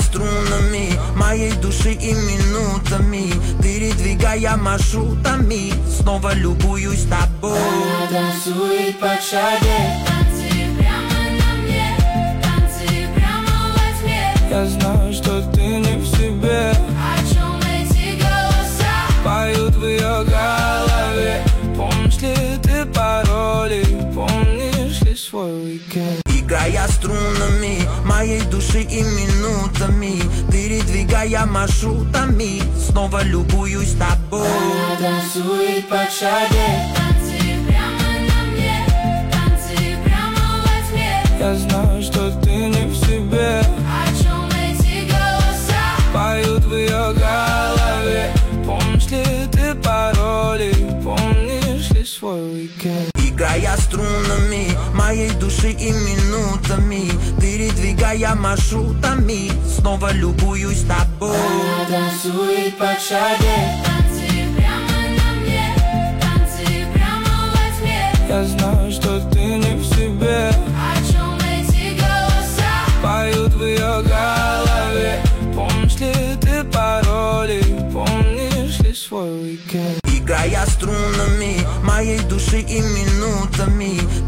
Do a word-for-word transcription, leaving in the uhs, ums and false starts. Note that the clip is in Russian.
струнами моей души и минутами, передвигая маршрутами, снова любуюсь тобой. Она танцует под шаге, танцы прямо на мне, танцы прямо во тьме. Я знаю, что ты не в себе. О чем эти голоса Поют в ее голове. Помнишь ли ты пароли? Помнишь ли свой уикенд? Играя струнами моей души и минутами, передвигая маршрутами, снова любуюсь тобой. Она танцует под шаге, танцы прямо на мне, танцы прямо во тьме. Я знаю, что ты не в себе. О чем эти голоса Поют в ее голове. Помнишь ли ты пароли? Помнишь ли свой уикенд? Играя струнами моей души и минутами, передвигая маршрутами, снова любуюсь тобой. Она танцует под шаге, танцы прямо на мне, танцы прямо во тьме. Я знаю, что ты не в себе. О чем эти голоса Поют в ее голове. Помнишь ли ты пароли? Помнишь ли свой уикенд? Играя струнами моей души и минутами,